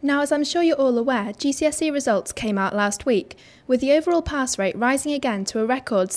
Now, as I'm sure you're all aware, GCSE results came out last week, with the overall pass rate rising again to a record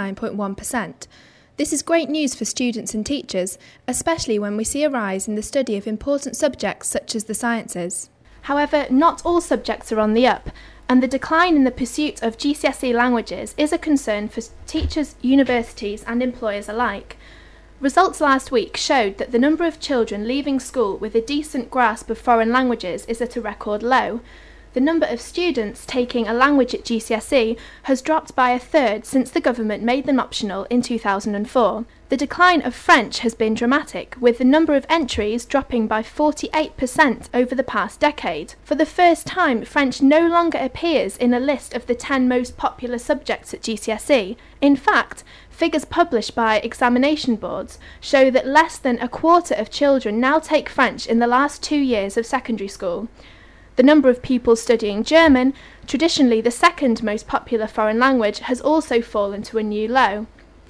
69.1%. This is great news for students and teachers, especially when we see a rise in the study of important subjects such as the sciences. However, not all subjects are on the up, and the decline in the pursuit of GCSE languages is a concern for teachers, universities and employers alike. Results last week showed that the number of children leaving school with a decent grasp of foreign languages is at a record low. The number of students taking a language at GCSE has dropped by a third since the government made them optional in 2004. The decline of French has been dramatic, with the number of entries dropping by 48% over the past decade. For the first time, French no longer appears in a list of the 10 most popular subjects at GCSE. In fact, figures published by examination boards show that less than a quarter of children now take French in the last 2 years of secondary school. The number of pupils studying German, traditionally the second most popular foreign language, has also fallen to a new low.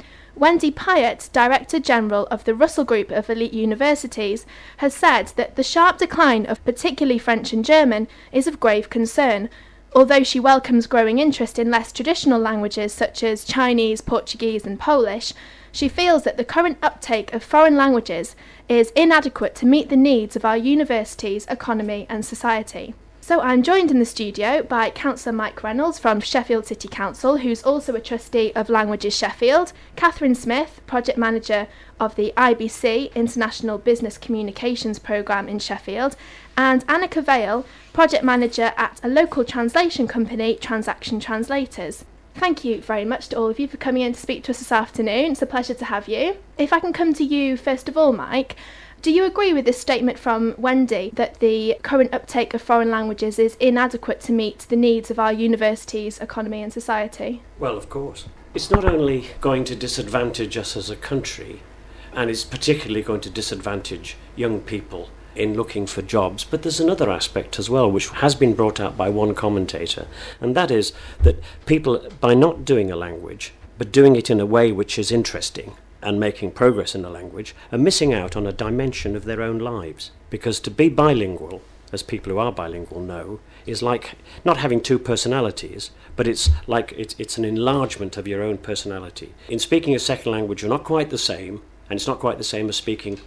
Wendy Pyatt, Director General of the Russell Group of Elite Universities, has said that the sharp decline of particularly French and German is of grave concern. Although she welcomes growing interest in less traditional languages such as Chinese, Portuguese and Polish, she feels that the current uptake of foreign languages is inadequate to meet the needs of our universities, economy and society. So I'm joined in the studio by Councillor Mike Reynolds from Sheffield City Council, who's also a trustee of Languages Sheffield, Catherine Smith, Project Manager of the IBC International Business Communications Programme in Sheffield, and Annika Vale, Project Manager at a local translation company, Transaction Translators. Thank you very much to all of you for coming in to speak to us this afternoon. It's a pleasure to have you. If I can come to you first of all, Mike, do you agree with this statement from Wendy that the current uptake of foreign languages is inadequate to meet the needs of our universities, economy and society? Well, of course. It's not only going to disadvantage us as a country, and it's particularly going to disadvantage young people in looking for jobs, but there's another aspect as well which has been brought out by one commentator, and that is that people, by not doing a language but doing it in a way which is interesting and making progress in a language, are missing out on a dimension of their own lives. Because to be bilingual, as people who are bilingual know, is like not having two personalities, but it's like it's an enlargement of your own personality. In speaking a second language, you're not quite the same, and it's not quite the same as speaking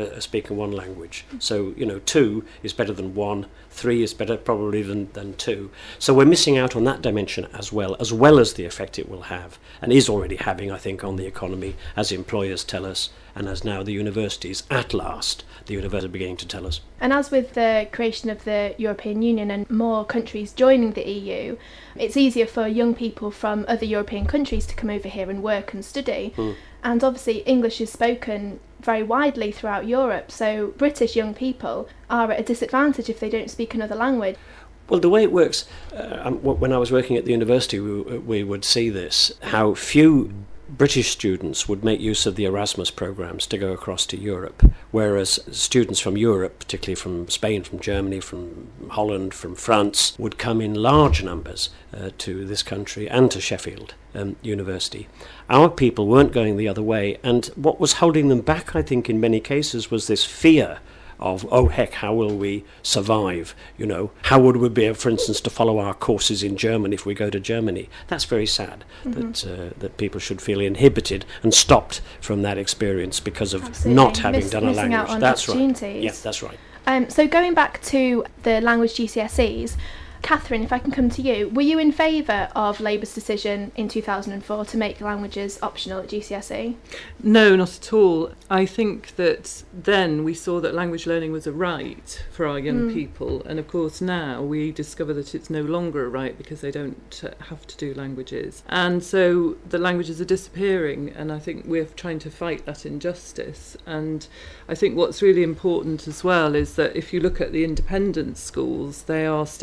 one language. So, 2 is better than 1, 3 is better probably than 2. So we're missing out on that dimension as well as the effect it will have, and is already having, I think, on the economy, as employers tell us, and as now the universities, at last, the universities are beginning to tell us. And as with the creation of the European Union and more countries joining the EU, it's easier for young people from other European countries to come over here and work and study. And obviously English is spoken very widely throughout Europe, so British young people are at a disadvantage if they don't speak another language. Well, the way it works, when I was working at the university, we would see this, how few British students would make use of the Erasmus programs to go across to Europe, whereas students from Europe, particularly from Spain, from Germany, from Holland, from France, would come in large numbers to this country and to Sheffield University. Our people weren't going the other way, and what was holding them back, I think, in many cases, was this fear of, oh heck, how will we survive? How would we be able, for instance, to follow our courses in German if we go to Germany? That's very sad that people should feel inhibited and stopped from that experience because of not having done a language. Out on that's opportunities. Right. Yeah, that's right. So going back to the language GCSEs, Catherine, if I can come to you, were you in favour of Labour's decision in 2004 to make languages optional at GCSE? No, not at all. I think that then we saw that language learning was a right for our young people, and of course now we discover that it's no longer a right because they don't have to do languages. And so the languages are disappearing, and I think we're trying to fight that injustice. And I think what's really important as well is that if you look at the independent schools, they are still keeping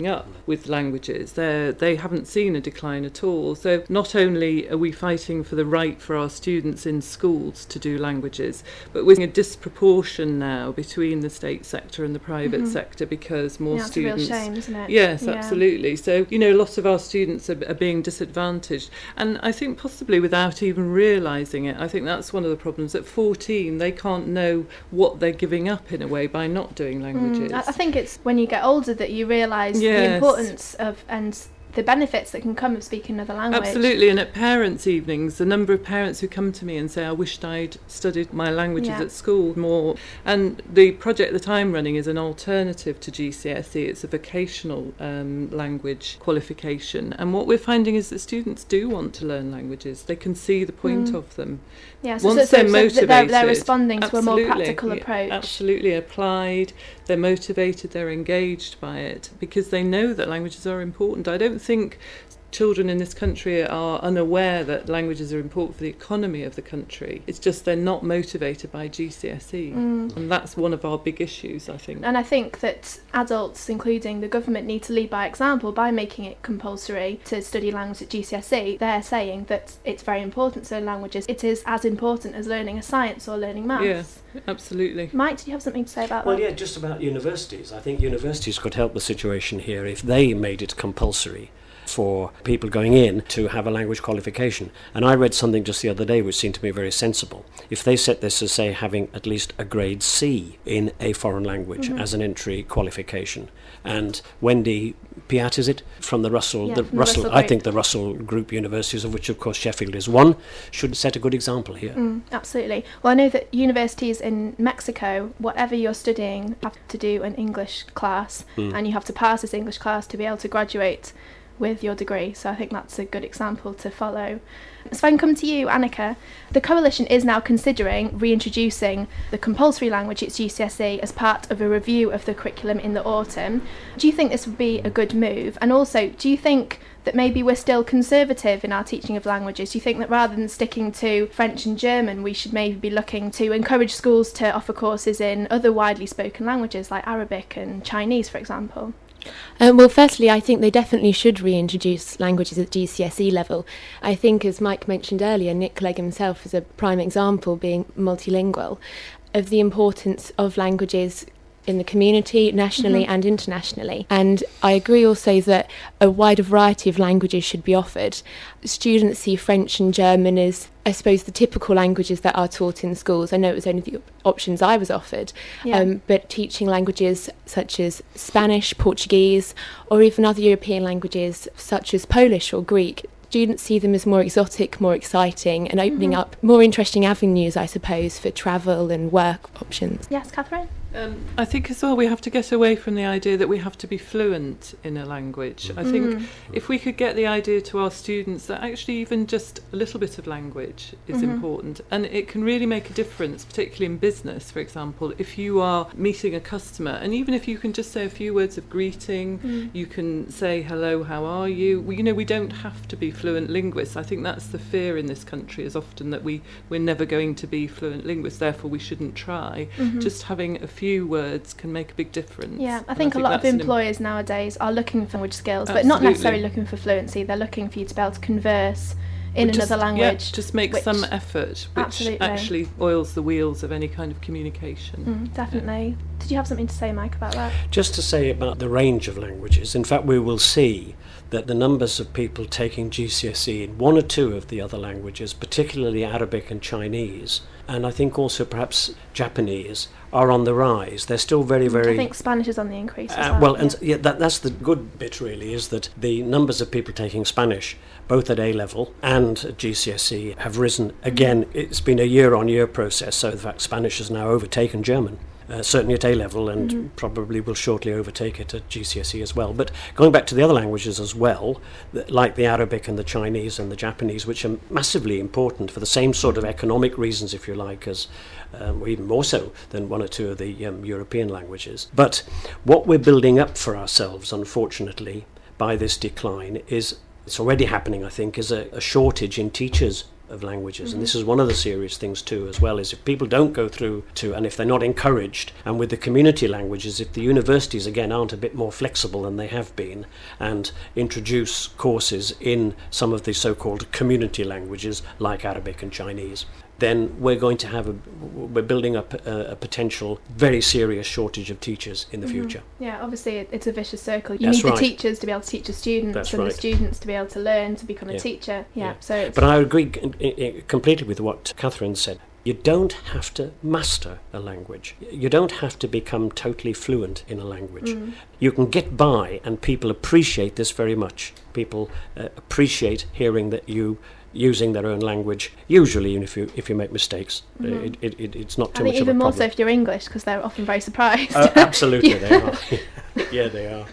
keeping up with languages. They haven't seen a decline at all. So not only are we fighting for the right for our students in schools to do languages, but we're seeing a disproportion now between the state sector and the private sector, because more students... It's a real shame, isn't it? Yes, absolutely. So, a lot of our students are being disadvantaged. And I think possibly without even realising it, I think that's one of the problems. At 14, they can't know what they're giving up in a way by not doing languages. I think it's when you get older that you realise the importance of and the benefits that can come of speaking another language. Absolutely, and at parents' evenings, the number of parents who come to me and say, I wished I'd studied my languages at school more. And the project that I'm running is an alternative to GCSE. It's a vocational language qualification. And what we're finding is that students do want to learn languages. They can see the point of them. Yeah, once they're motivated, they're responding to a more practical approach. Absolutely, applied. They're motivated, they're engaged by it, because they know that languages are important. I don't think children in this country are unaware that languages are important for the economy of the country. It's just they're not motivated by GCSE. And that's one of our big issues, I think. And I think that adults, including the government, need to lead by example by making it compulsory to study language at GCSE. They're saying that it's very important to learn languages. It is as important as learning a science or learning maths. Yes, absolutely. Mike, do you have something to say about that? Well, yeah, just about universities. I think universities could help the situation here if they made it compulsory for people going in to have a language qualification. And I read something just the other day which seemed to me very sensible. If they set this as, say, having at least a grade C in a foreign language as an entry qualification, and Wendy Piat, is it, from the Russell, I think the Russell Group universities, of which of course Sheffield is one, should set a good example here. Absolutely. Well, I know that universities in Mexico, whatever you're studying, have to do an English class, and you have to pass this English class to be able to graduate with your degree. So I think that's a good example to follow. So if I can come to you, Annika, the Coalition is now considering reintroducing the compulsory language at GCSE as part of a review of the curriculum in the autumn. Do you think this would be a good move? And also, do you think that maybe we're still conservative in our teaching of languages? Do you think that rather than sticking to French and German, we should maybe be looking to encourage schools to offer courses in other widely spoken languages like Arabic and Chinese, for example? Well, firstly, I think they definitely should reintroduce languages at GCSE level. I think, as Mike mentioned earlier, Nick Clegg himself is a prime example, being multilingual, of the importance of languages in the community, nationally and internationally. And I agree also that a wider variety of languages should be offered. Students see French and German as, I suppose, the typical languages that are taught in schools. I know it was only the options I was offered, but teaching languages such as Spanish, Portuguese, or even other European languages such as Polish or Greek, students see them as more exotic, more exciting, and opening up more interesting avenues, I suppose, for travel and work options. Yes, Catherine? I think as well we have to get away from the idea that we have to be fluent in a language. I think if we could get the idea to our students that actually even just a little bit of language is important, and it can really make a difference, particularly in business, for example. If you are meeting a customer, and even if you can just say a few words of greeting, you can say hello, how are you? We don't have to be fluent linguists. I think that's the fear in this country, is often that we're never going to be fluent linguists, therefore we shouldn't try. Just having a few words can make a big difference. Yeah, I think a lot of employers nowadays are looking for language skills, but not necessarily looking for fluency. They're looking for you to be able to converse in another language. Yeah, just make some effort, which actually oils the wheels of any kind of communication. Definitely. Yeah. Did you have something to say, Mike, about that? Just to say about the range of languages. In fact, we will see that the numbers of people taking GCSE in one or two of the other languages, particularly Arabic and Chinese, and I think also perhaps Japanese, are on the rise. They're still very, very... I think Spanish is on the increase as well. That's the good bit, really, is that the numbers of people taking Spanish, both at A-level and at GCSE, have risen. Again, it's been a year-on-year process, so in fact Spanish has now overtaken German. Certainly at A-level, and probably will shortly overtake it at GCSE as well. But going back to the other languages as well, like the Arabic and the Chinese and the Japanese, which are massively important for the same sort of economic reasons, if you like, as or even more so than one or two of the European languages. But what we're building up for ourselves, unfortunately, by this decline is, it's already happening, I think, is a shortage in teachers of languages. And this is one of the serious things too as well, is if people don't go through to, and if they're not encouraged, and with the community languages, if the universities again aren't a bit more flexible than they have been and introduce courses in some of the so-called community languages like Arabic and Chinese, then we're building up a potential very serious shortage of teachers in the future. Yeah, obviously it's a vicious circle. You That's need right. the teachers to be able to teach the students, That's and right. the students to be able to learn to become a teacher. So it's, But I agree completely with what Catherine said. You don't have to master a language. You don't have to become totally fluent in a language. You can get by, and people appreciate this very much. People appreciate hearing that you using their own language, usually if you make mistakes. It's not too I think much of a even more problem. so if you're English, because they're often very surprised. Absolutely, they are. Yeah, they are.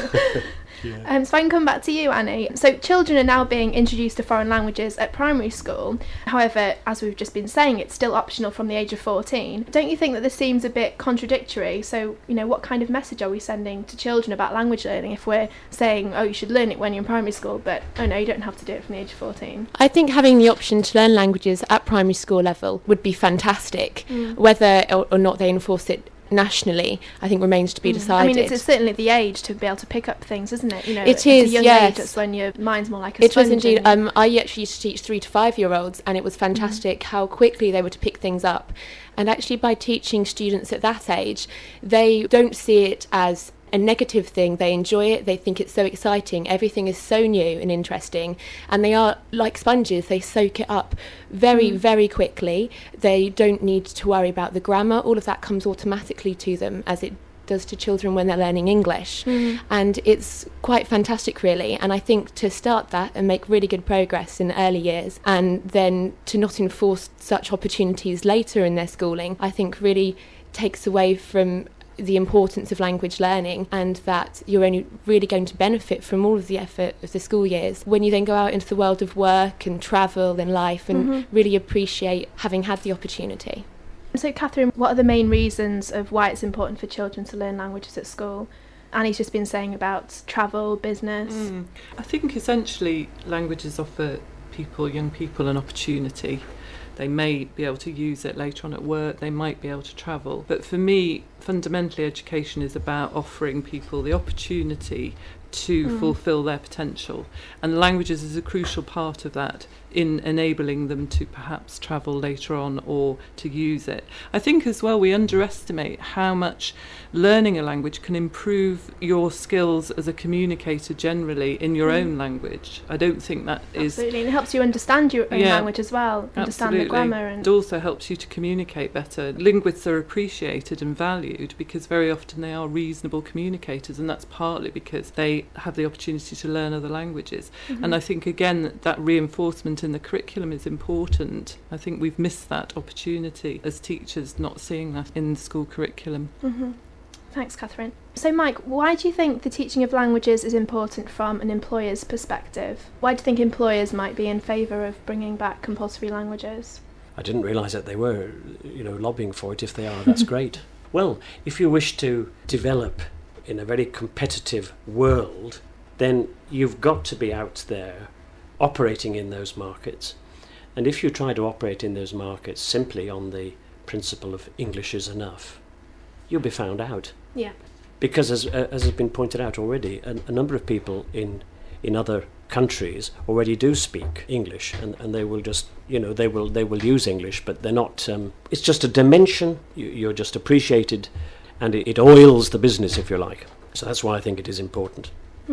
So I can come back to you, Annie. So children are now being introduced to foreign languages at primary school. However, as we've just been saying, it's still optional from the age of 14. Don't you think that this seems a bit contradictory? So, what kind of message are we sending to children about language learning if we're saying, oh, you should learn it when you're in primary school, but, oh no, you don't have to do it from the age of 14? I think having the option to learn languages at primary school level would be fantastic. Whether or not they enforce it nationally, I think remains to be decided. I mean, it's certainly the age to be able to pick up things, isn't it? It at is, a young yes. age, that's when your mind's more like a It was sponge. indeed. I actually used to teach 3 to 5 year olds, and it was fantastic how quickly they were to pick things up. And actually, by teaching students at that age, they don't see it as a negative thing. They enjoy it. They think it's so exciting. Everything is so new and interesting, and they are like sponges. They soak it up very, very quickly. They don't need to worry about the grammar. All of that comes automatically to them, as it does to children when they're learning English. And it's quite fantastic, really. And I think to start that and make really good progress in early years, and then to not enforce such opportunities later in their schooling, I think really takes away from the importance of language learning, and that you're only really going to benefit from all of the effort of the school years when you then go out into the world of work and travel and life and really appreciate having had the opportunity. So, Catherine, what are the main reasons of why it's important for children to learn languages at school? Annie's just been saying about travel, business. I think essentially languages offer young people, an opportunity. They may be able to use it later on at work, they might be able to travel. But for me, fundamentally, education is about offering people the opportunity to fulfil their potential. And languages is a crucial part of that, in enabling them to perhaps travel later on or to use it. I think as well we underestimate how much learning a language can improve your skills as a communicator generally in your own language. I don't think that is... Absolutely, and it helps you understand your own language as well, understand the grammar. And it also helps you to communicate better. Linguists are appreciated and valued because very often they are reasonable communicators, and that's partly because they have the opportunity to learn other languages. And I think, again, that reinforcement in the curriculum is important. I think we've missed that opportunity as teachers, not seeing that in the school curriculum. Thanks, Catherine. So, Mike, why do you think the teaching of languages is important from an employer's perspective? Why do you think employers might be in favour of bringing back compulsory languages? I didn't realise that they were, lobbying for it. If they are, that's great. Well, if you wish to develop in a very competitive world, then you've got to be out there operating in those markets. And if you try to operate in those markets simply on the principle of English is enough, you'll be found out. Yeah. Because as has been pointed out already, a number of people in other countries already do speak English, and they will just, they will use English, but they're not, it's just a dimension, you're just appreciated, and it oils the business, if you like. So that's why I think it is important.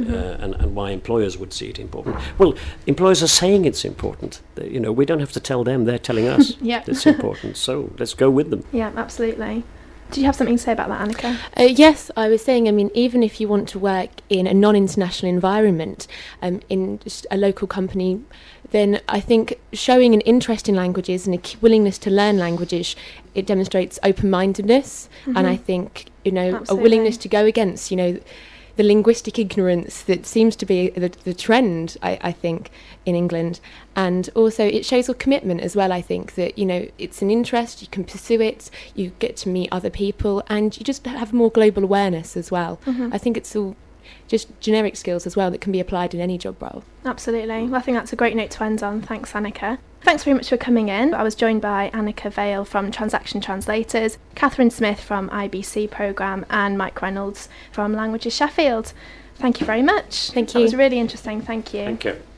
And why employers would see it important. Well, employers are saying it's important. We don't have to tell them, they're telling us it's important. So let's go with them. Yeah, absolutely. Did you have something to say about that, Annika? Yes, I was saying, even if you want to work in a non-international environment, in just a local company, then I think showing an interest in languages and a willingness to learn languages, it demonstrates open-mindedness, and I think, Absolutely. a willingness to go against, the linguistic ignorance that seems to be the trend, I think, in England. And also it shows a commitment as well, I think, that, it's an interest, you can pursue it, you get to meet other people, and you just have more global awareness as well. I think it's all just generic skills as well that can be applied in any job role. Absolutely. Well, I think that's a great note to end on. Thanks, Annika. Thanks very much for coming in. I was joined by Annika Vale from Transaction Translators, Catherine Smith from IBC Programme, and Mike Reynolds from Languages Sheffield. Thank you very much. Thank you. That was really interesting. Thank you. Thank you.